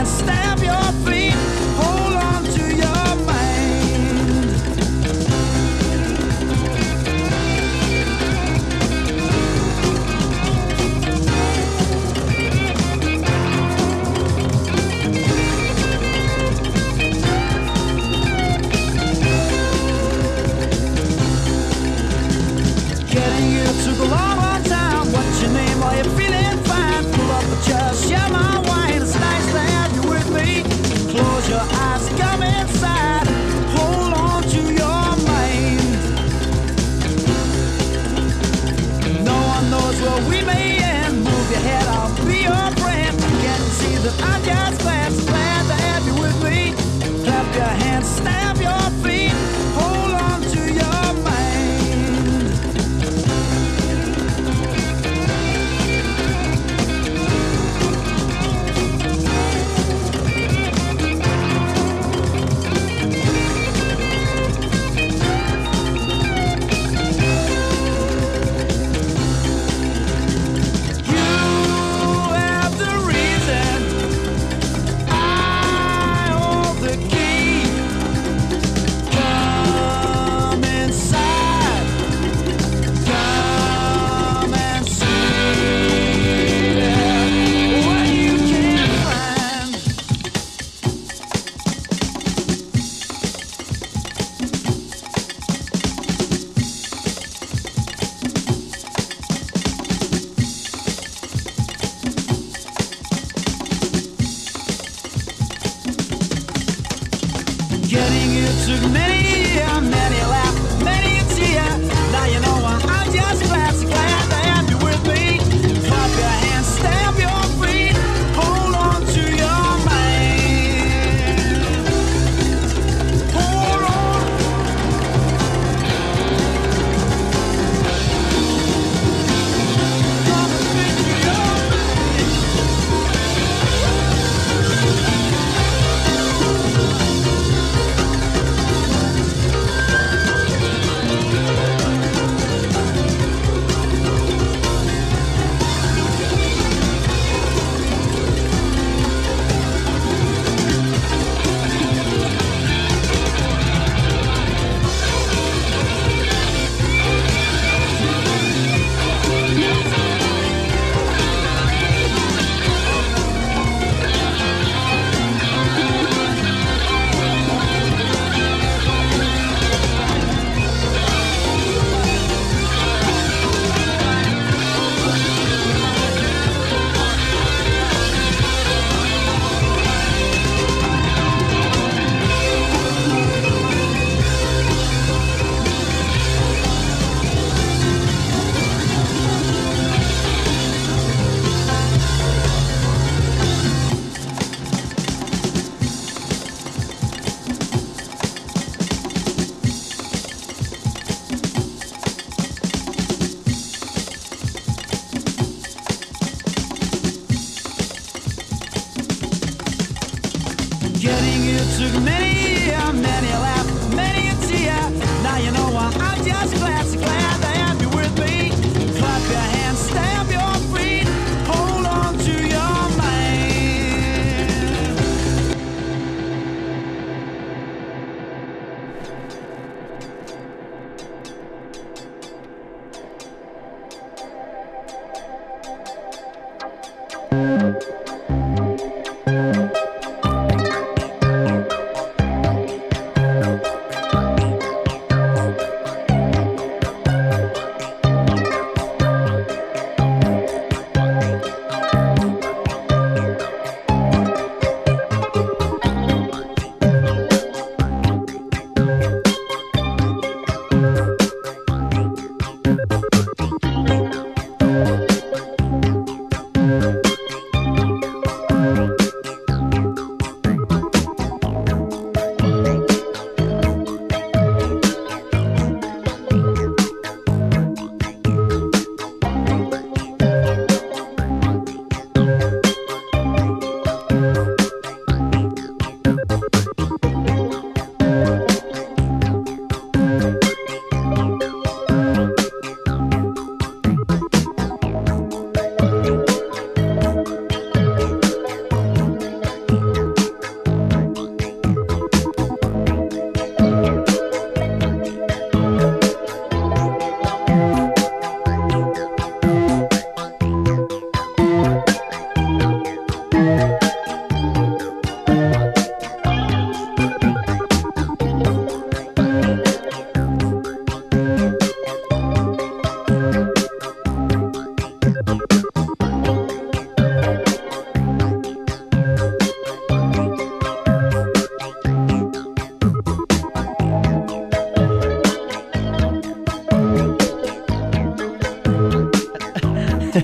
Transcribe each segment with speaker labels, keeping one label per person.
Speaker 1: stamp your feet. Hold on to your mind. Getting you took a long, long time. What's your name? Are you feeling fine? Pull up a chair, share my wine. It's nice to have you with me. Close your eyes, come inside. Hold on to your mind. No one knows where we may end. Move your head, I'll be your friend. Can't you see that I'm just glad, so glad to have you with me. Clap your hands, stamp your feet. Hold on to your mind. Getting you took many years, many laugh, many a tear. Now you know why I'm just glad, so glad to have you with me. Clap your hands, stamp your feet, hold on to your mind. Hold on. Come and speak to your mind. Getting you took many years, many a laugh, many a tear. Now you know why I'm just glad, so glad to have you with me. Clap your hands, stamp your feet, hold on to your mind.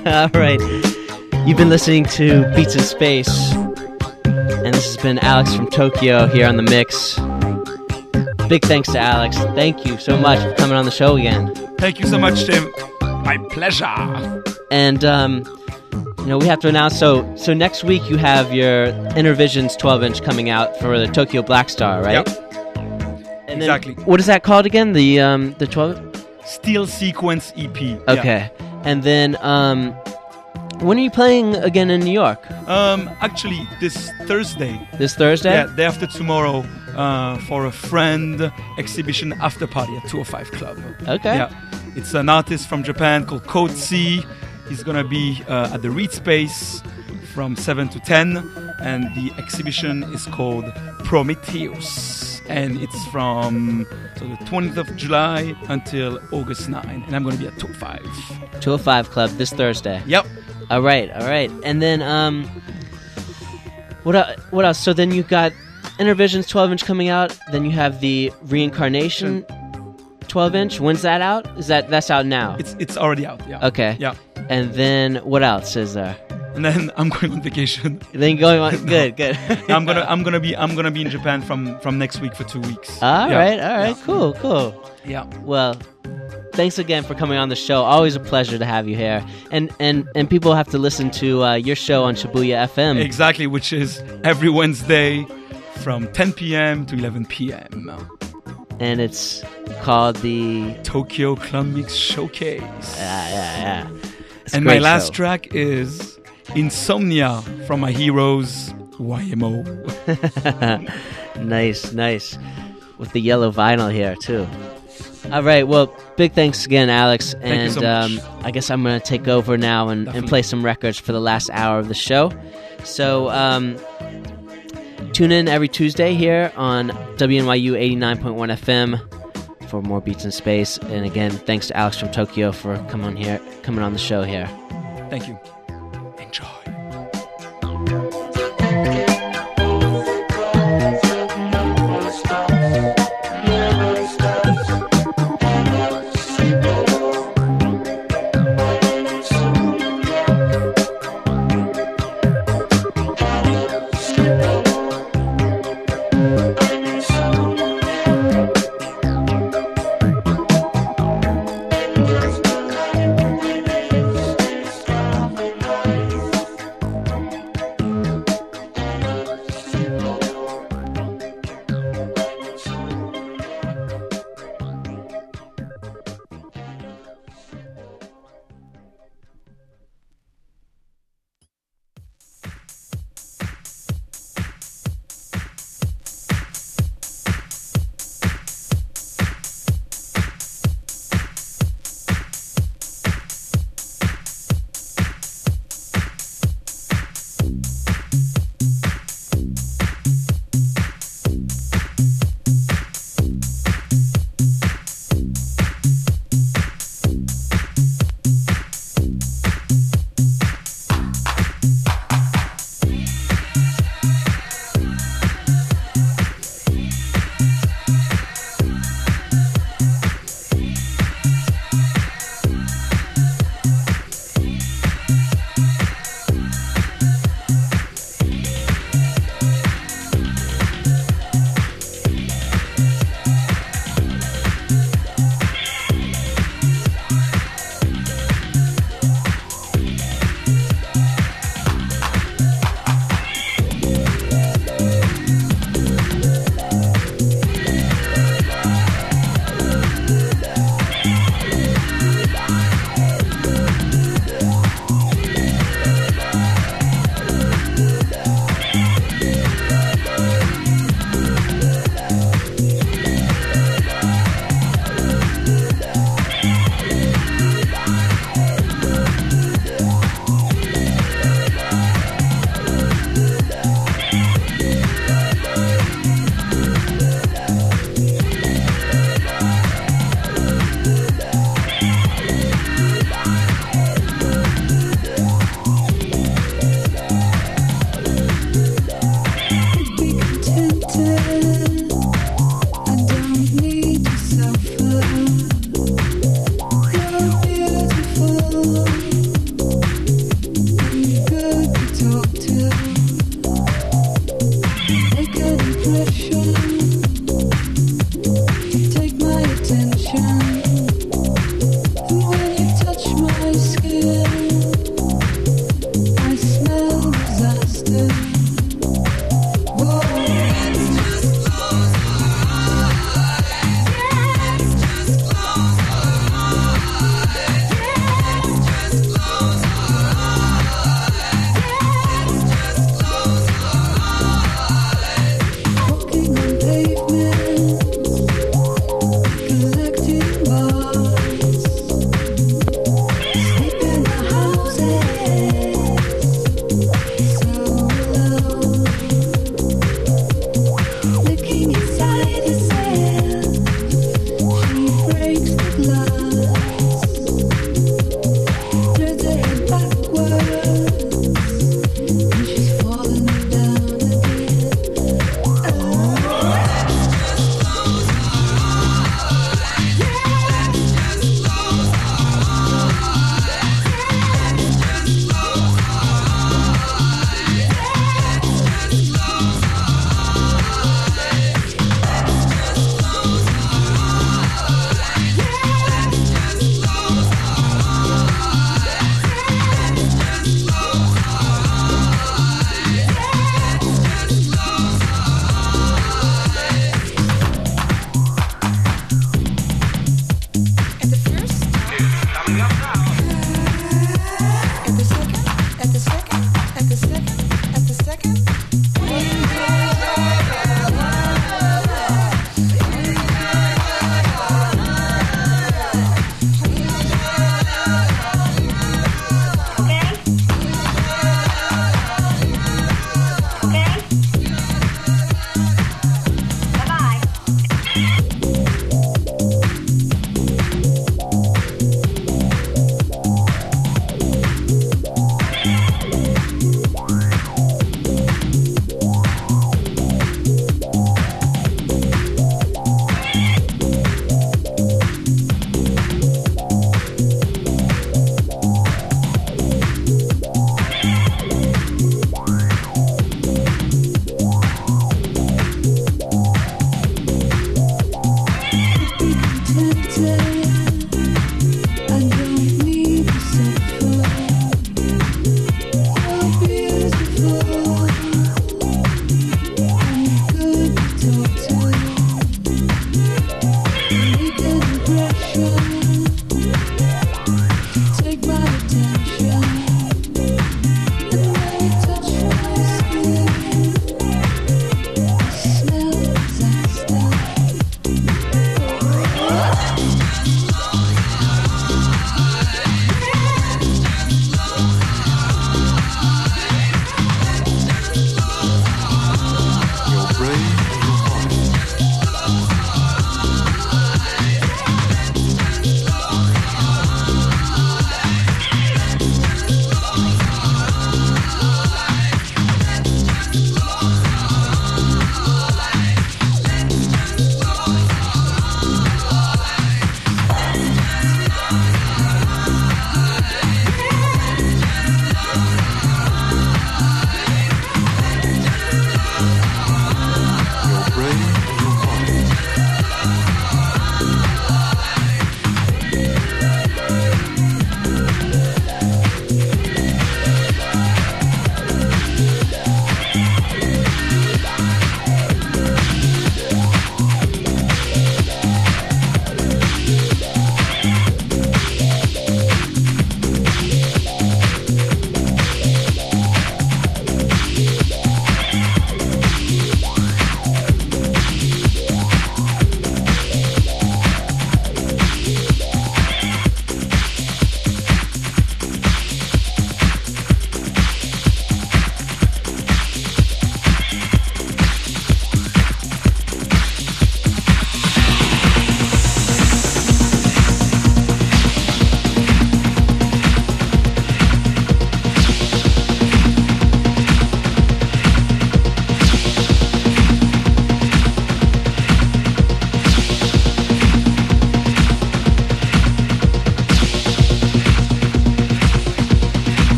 Speaker 2: All right. You've been listening to Beats in Space, and this has been Alex from Tokyo here on The Mix. Big thanks to Alex. Thank you so much for coming on the show again.
Speaker 3: Thank you so much, Tim. My pleasure.
Speaker 2: And, we have to announce, so next week you have your Intervisions 12-inch coming out for the Tokyo Black Star, right?
Speaker 3: Yep.
Speaker 2: And
Speaker 3: exactly.
Speaker 2: What is that called again? The 12?
Speaker 3: Steel Sequence EP.
Speaker 2: Okay. Yeah. And then, when are you playing again in New York?
Speaker 3: Actually, this Thursday.
Speaker 2: This Thursday?
Speaker 3: Yeah, day after tomorrow, for a friend exhibition after party at 205 Club.
Speaker 2: Okay.
Speaker 3: Yeah. It's an artist from Japan called Code C. He's going to be at the Reed Space from 7 to 10. And the exhibition is called Prometheus. And it's from the 20th of July until August 9. And I'm going to be at 205.
Speaker 2: 205 Club this Thursday.
Speaker 3: Yep.
Speaker 2: All right. And then what else? So then you've got Intervisions 12-inch coming out. Then you have the Reincarnation 12-inch. When's that out? That's out now?
Speaker 3: It's already out, yeah.
Speaker 2: Okay.
Speaker 3: Yeah.
Speaker 2: And then what else is there?
Speaker 3: And then I'm going on vacation.
Speaker 2: Then going on. Good.
Speaker 3: I'm gonna be in Japan from next week for 2 weeks.
Speaker 2: All right. Yeah. Cool.
Speaker 3: Yeah.
Speaker 2: Well, thanks again for coming on the show. Always a pleasure to have you here. And people have to listen to your show on Shibuya FM.
Speaker 3: Exactly, which is every Wednesday from 10 p.m. to 11 p.m.
Speaker 2: And it's called the
Speaker 3: Tokyo Club Mix Showcase.
Speaker 2: Yeah.
Speaker 3: And my last track is Insomnia from my heroes, YMO.
Speaker 2: Nice. With the yellow vinyl here, too. All right, well, big thanks again, Alex.
Speaker 3: Thank you so much.
Speaker 2: I guess I'm going to take over now and play some records for the last hour of the show. So tune in every Tuesday here on WNYU 89.1 FM for more Beats in Space. And again, thanks to Alex from Tokyo for coming on the show here.
Speaker 3: Thank you. Enjoy.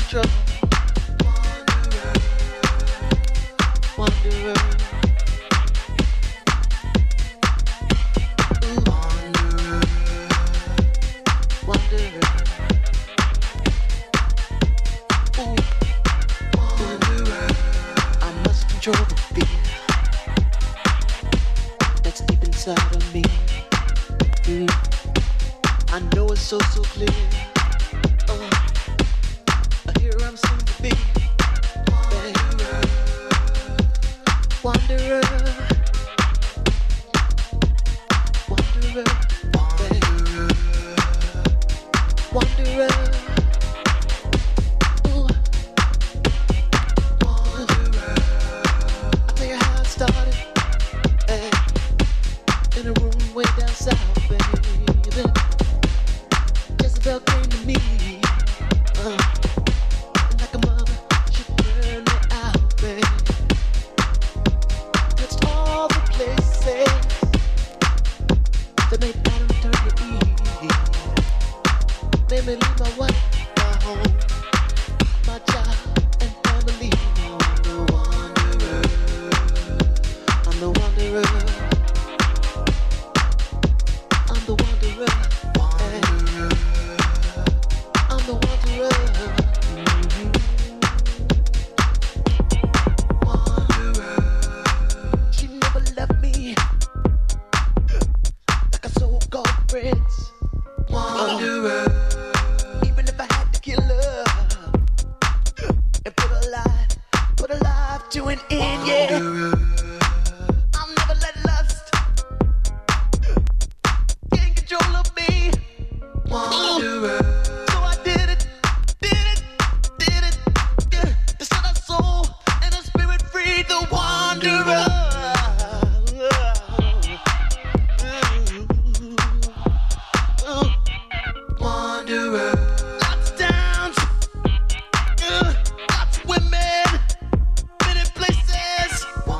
Speaker 4: trouble. Wanderer. Ooh. Wanderer. Ooh. Wanderer. I must control the fear that's deep inside of me. I know it's so clear. Here I'm soon to be. Wanderer. Wanderer. Wanderer. Wanderer. Ooh. Wanderer. I'll tell you how it started. Hey. In a room way down south, baby. Jezebel came to me. Like a mother, she burned me out, baby. Touched all the places that made Adam turn to Eve. Made me leave my wife, my home, my child, and family. I'm the wanderer. I'm the wanderer. I'm the wanderer. Wanderer. I'm the wanderer. Wanderer. She never left me like a so-called prince. Wanderer. Even if I had to kill her and put her life to an end, yeah. I'll never let lust gain control of me. Wanderer. So I did it, yeah. To set our soul and our spirit free, the wanderer. Wanderer. Lots of towns, lots of women, many places.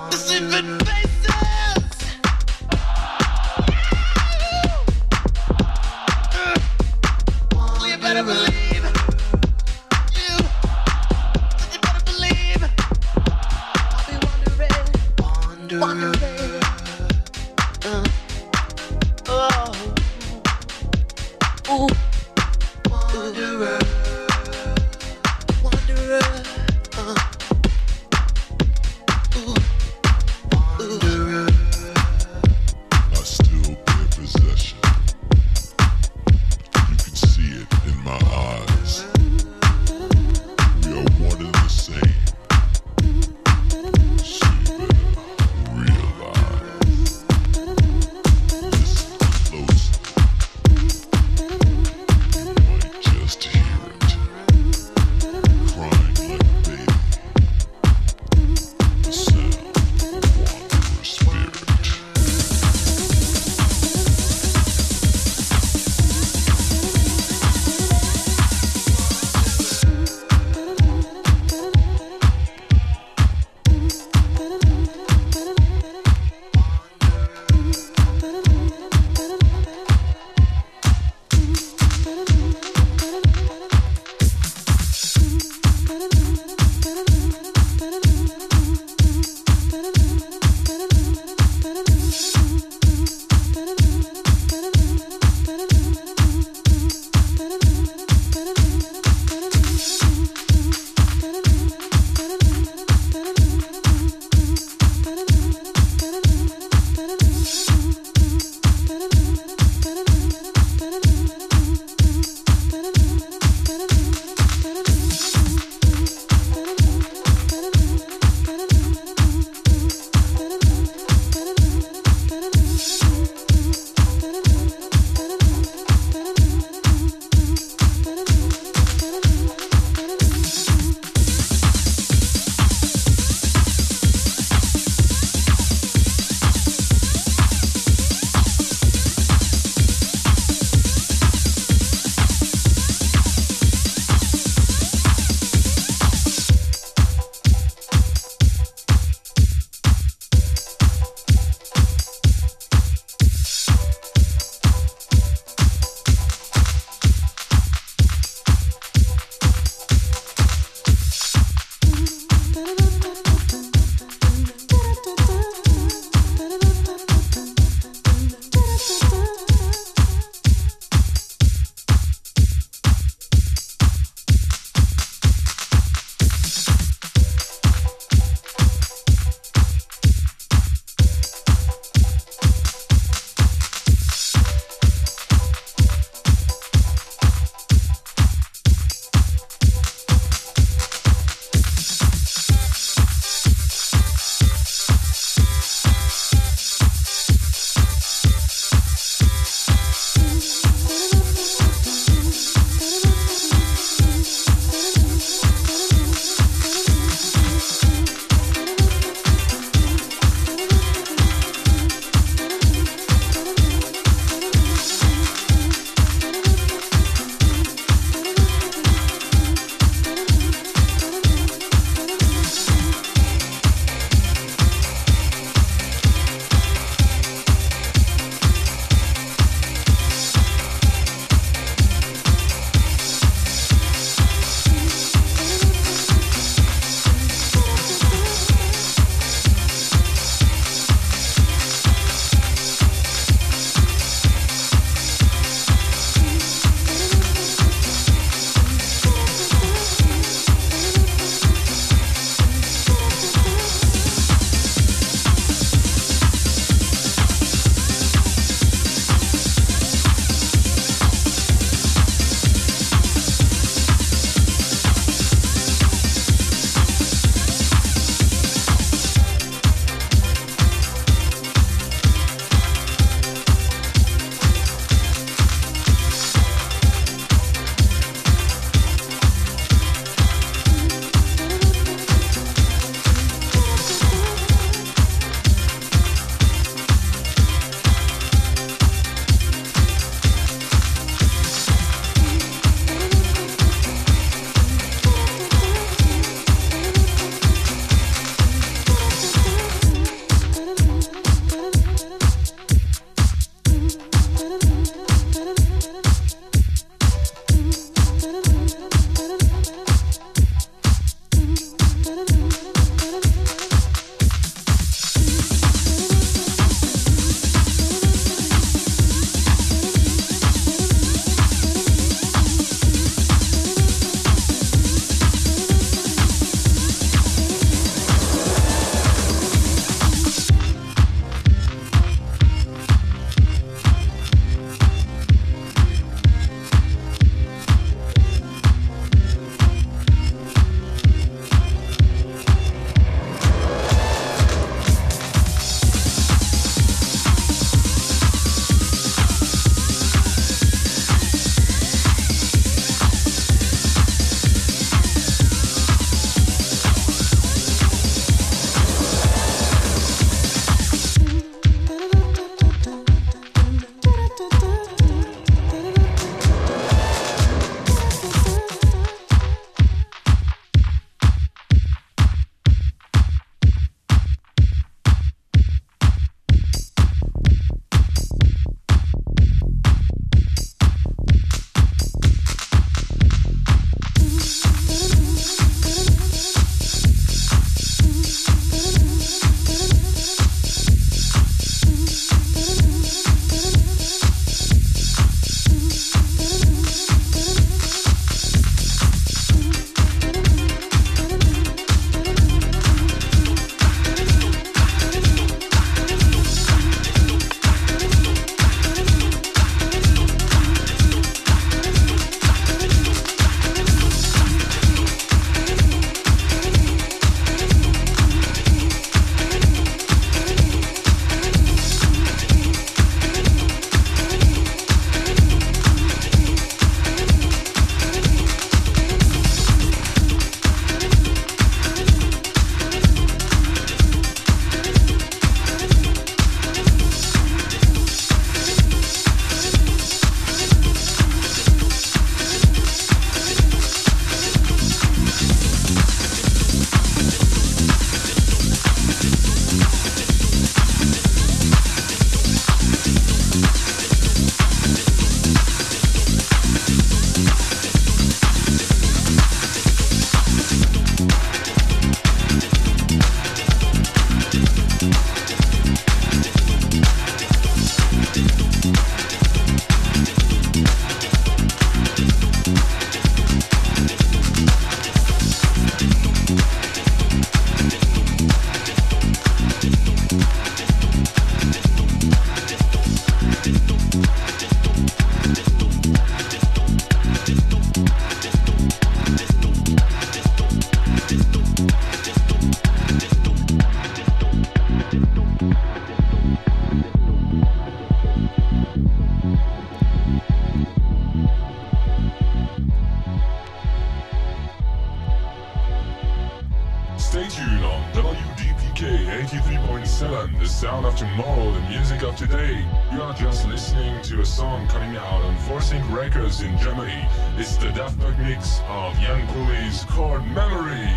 Speaker 5: tuned on WDPK 83.7, the sound of tomorrow, the music of today. You are just listening to a song coming out on Forcing Records in Germany. It's the Daft Punk mix of Young Police called Memory.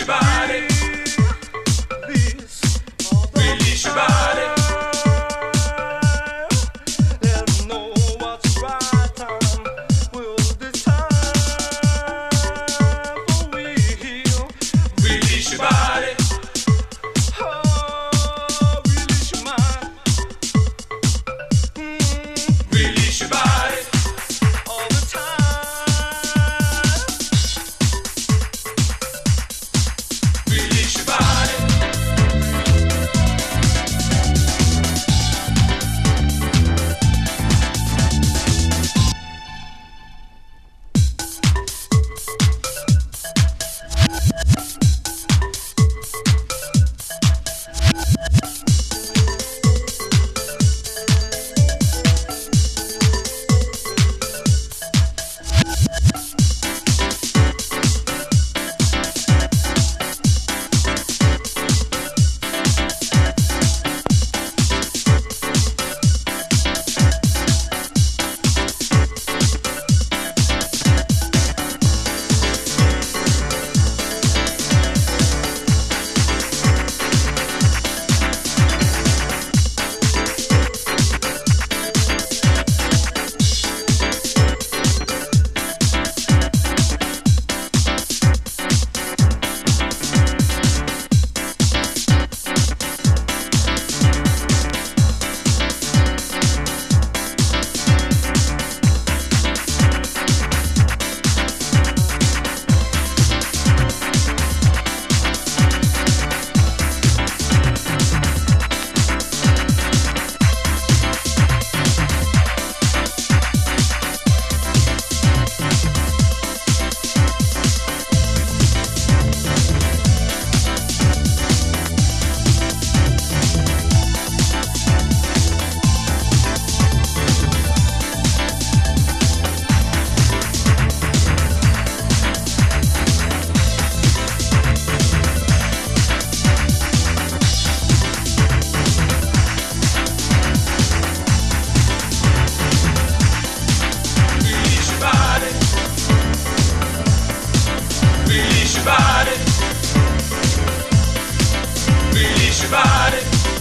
Speaker 6: your body. Release your body.
Speaker 1: There's no what's right time. Will this time for real?
Speaker 6: Release your body.
Speaker 1: Oh, release your mind.
Speaker 6: Release your body.
Speaker 1: All the time.
Speaker 6: Release your body. Release your body. Release your body.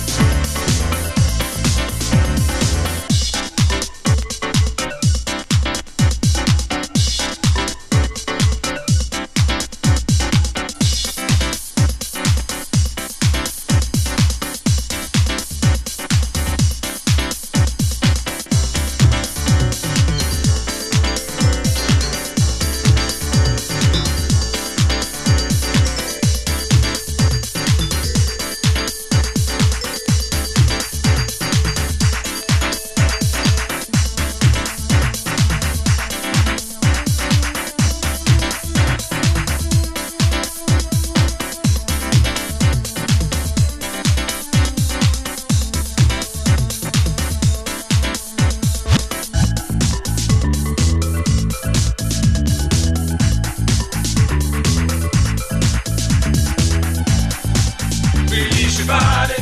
Speaker 6: Release your body.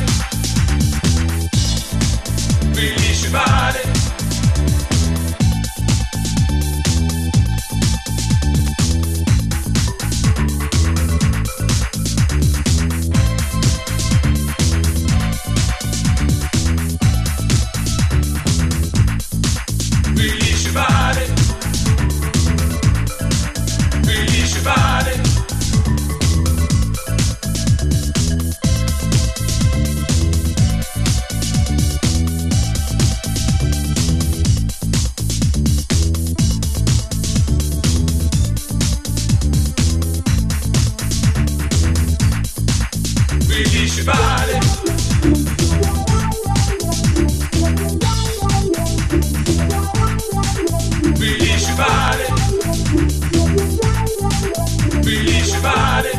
Speaker 6: Release your body. Release your body. Release your body. Release your body. Release your body. Release your body.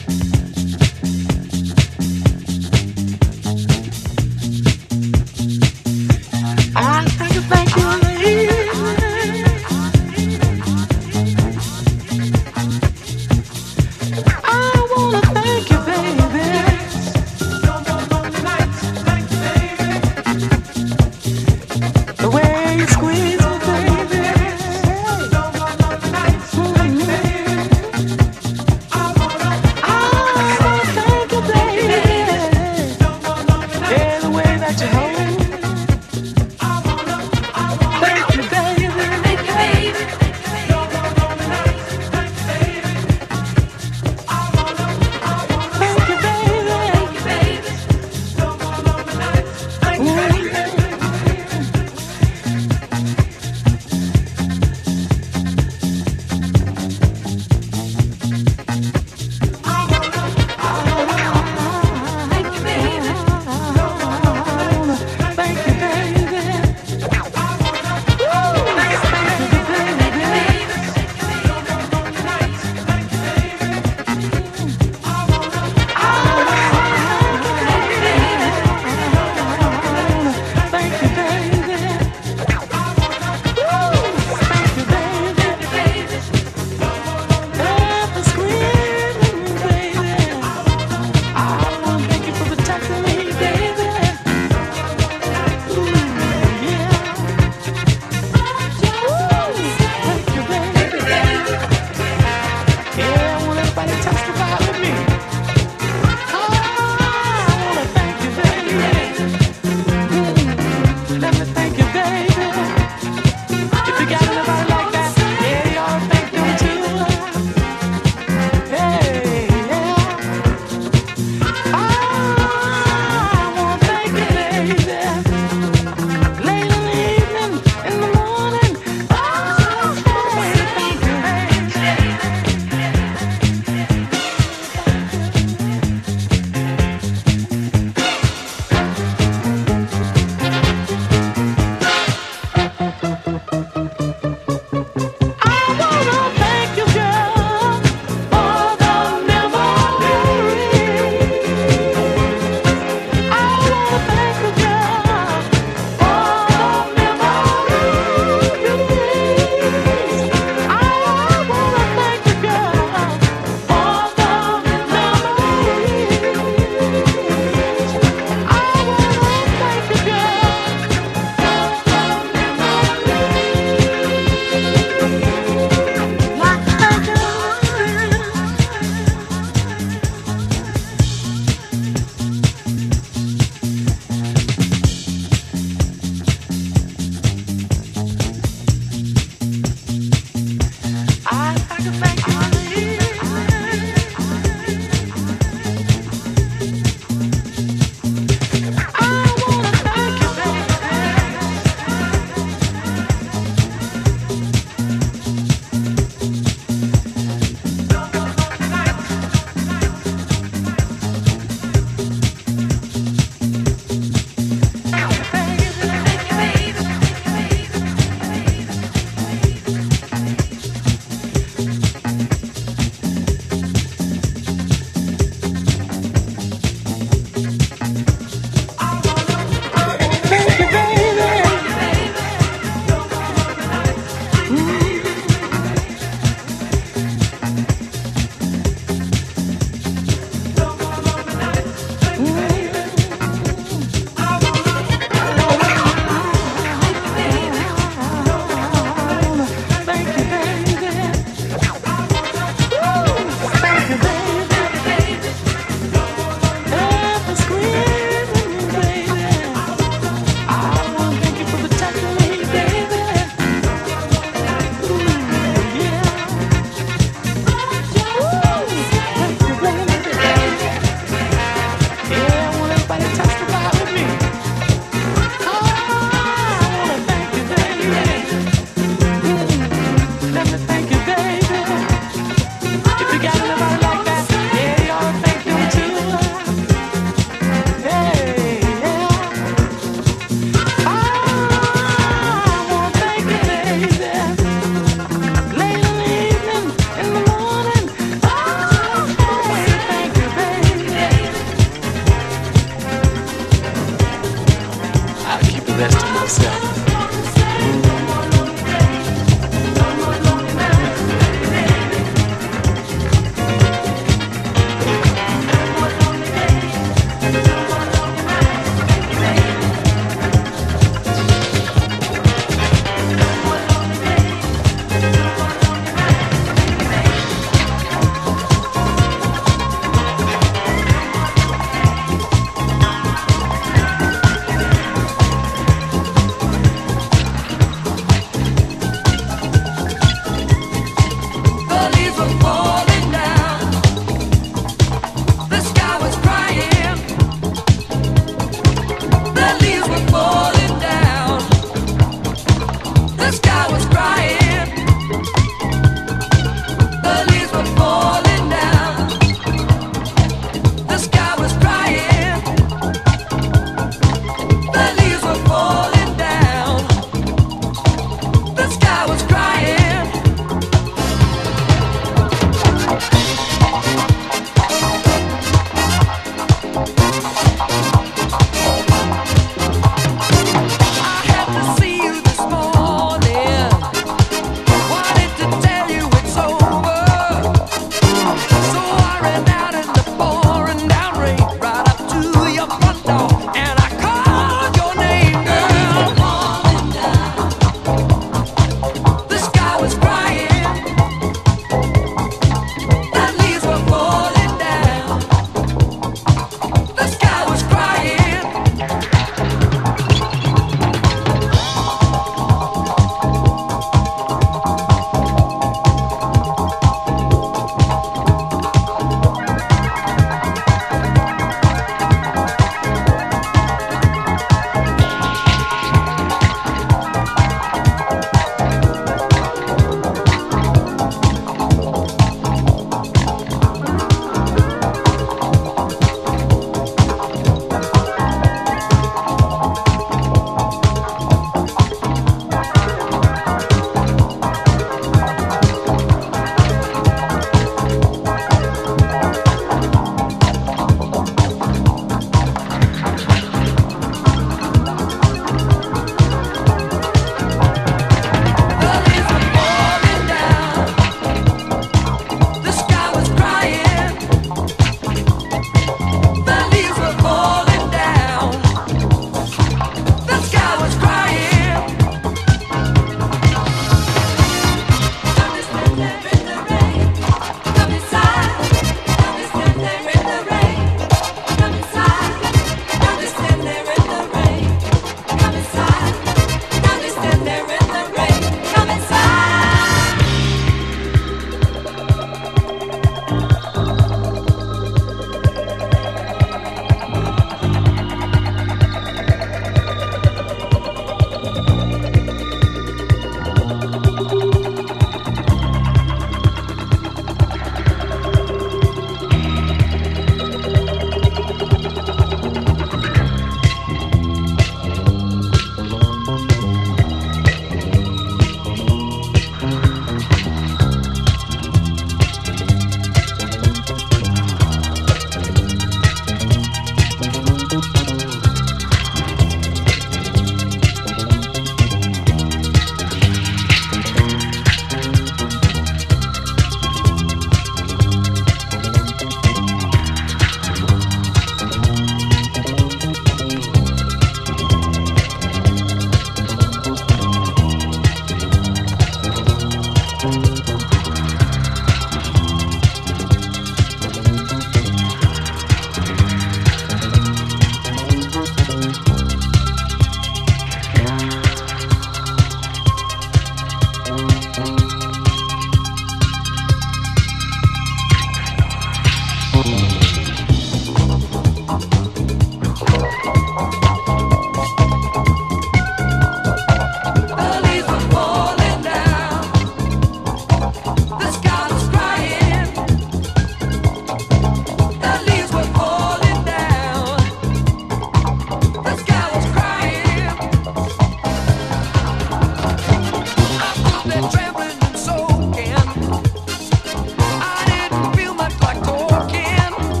Speaker 7: Trembling and soaking, I didn't feel much like talking.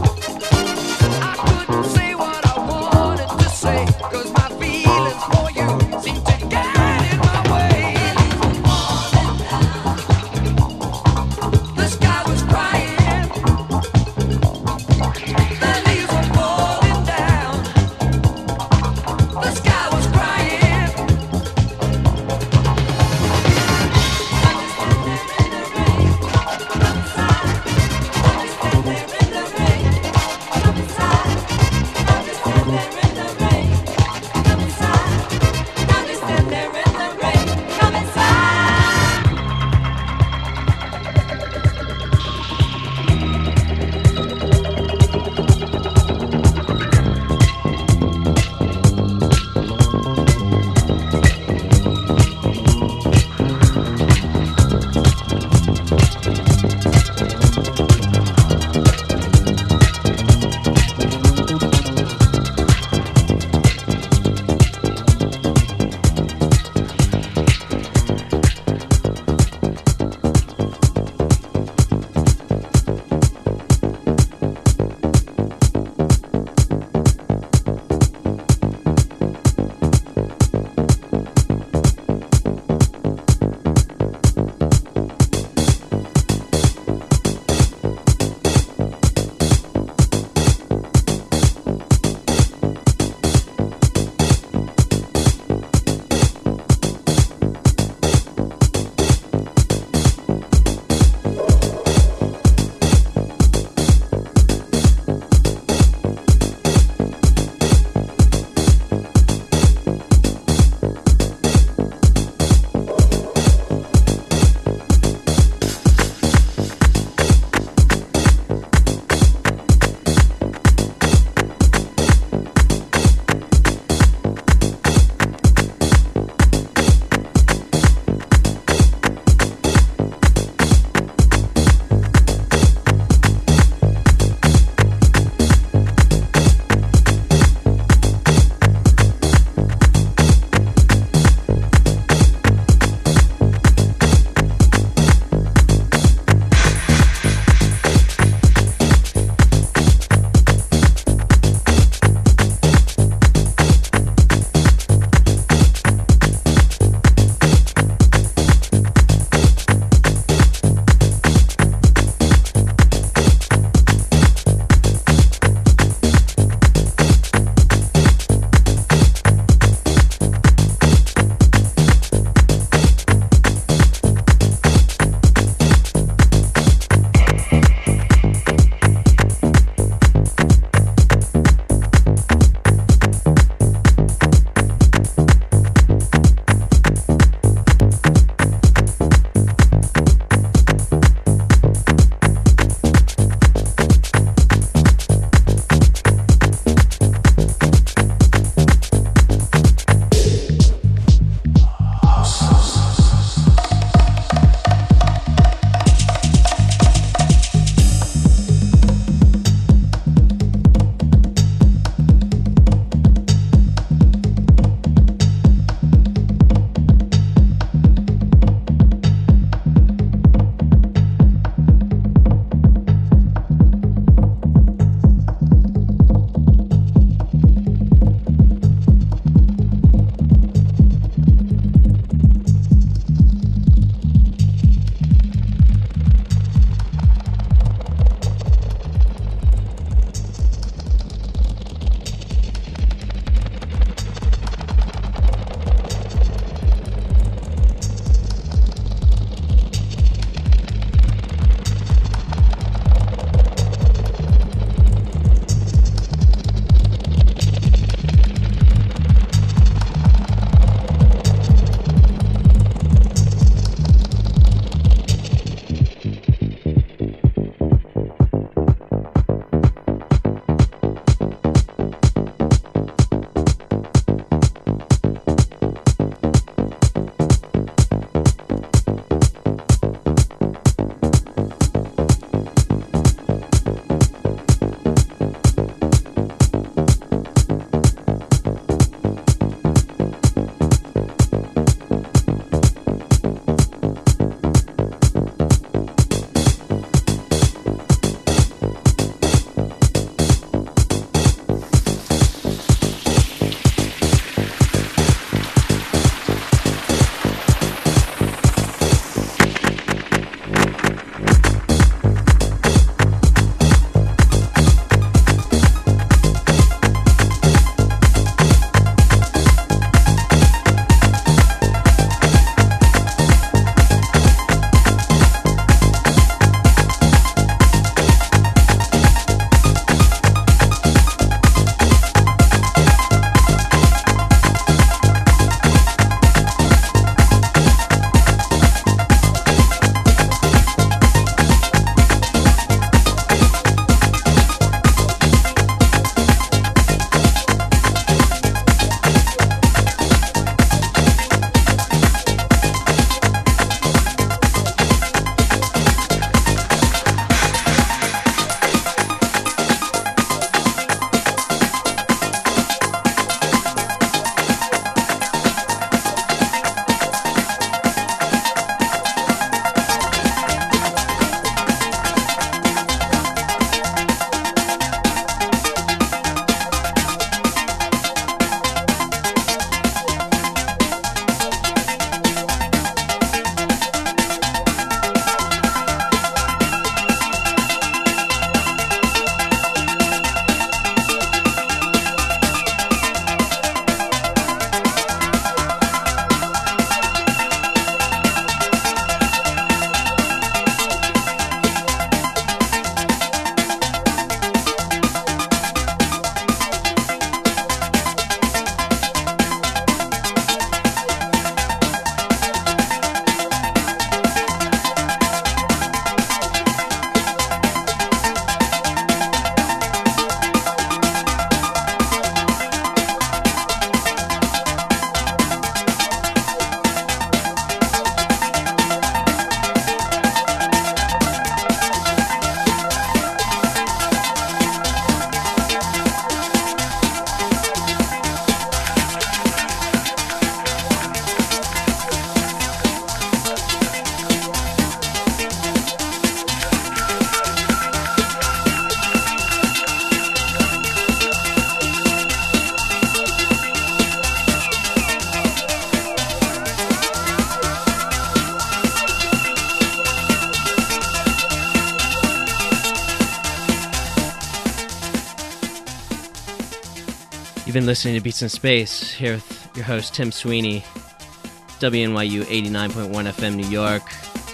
Speaker 2: You've been listening to Beats in Space, here with your host Tim Sweeney, WNYU 89.1 FM New York.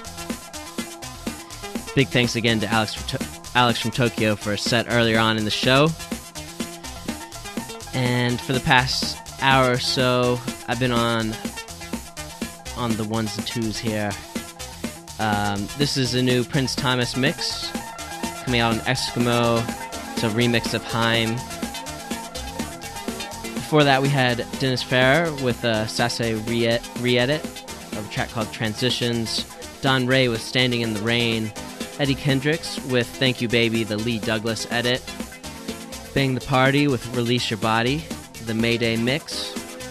Speaker 2: Big thanks again to Alex from Tokyo for a set earlier on in the show. And for the past hour or so, I've been on the ones and twos here. This is a new Prince Thomas mix coming out on Eskimo. It's a remix of Haim. Before that, we had Dennis Ferrer with a Sase re-edit of a track called Transitions. Don Ray with Standing in the Rain. Eddie Kendricks with Thank You Baby, the Lee Douglas edit. Bang the Party with Release Your Body, the Mayday mix.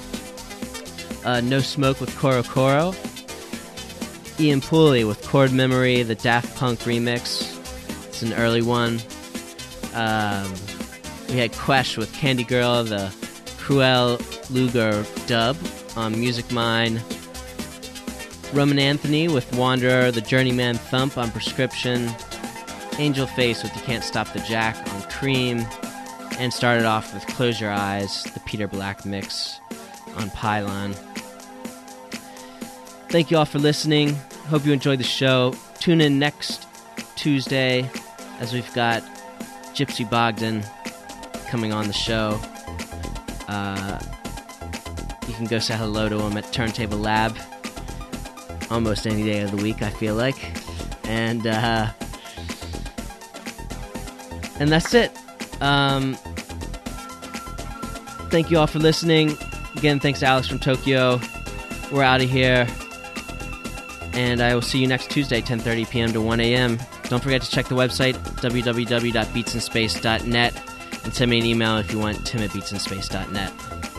Speaker 2: No Smoke with Koro Koro. Ian Pooley with Chord Memory, the Daft Punk remix. It's an early one. We had Quesh with Candy Girl, the Cruel Luger dub on Music Mine. Roman Anthony with Wanderer, the Journeyman Thump on Prescription. Angel Face with You Can't Stop the Jack on Cream. And started off with Close Your Eyes, the Peter Black mix on Pylon. Thank you all for listening. Hope you enjoyed the show. Tune in next Tuesday as we've got Gypsy Bogdan coming on the show. You can go say hello to him at Turntable Lab almost any day of the week, I feel like. And that's it. Thank you all for listening. Again, thanks to Alex from Tokyo. We're out of here. And I will see you next Tuesday, 10:30 p.m. to 1 a.m. Don't forget to check the website, www.beatsinspace.net, and send me an email if you want, tim@beatsinspace.net.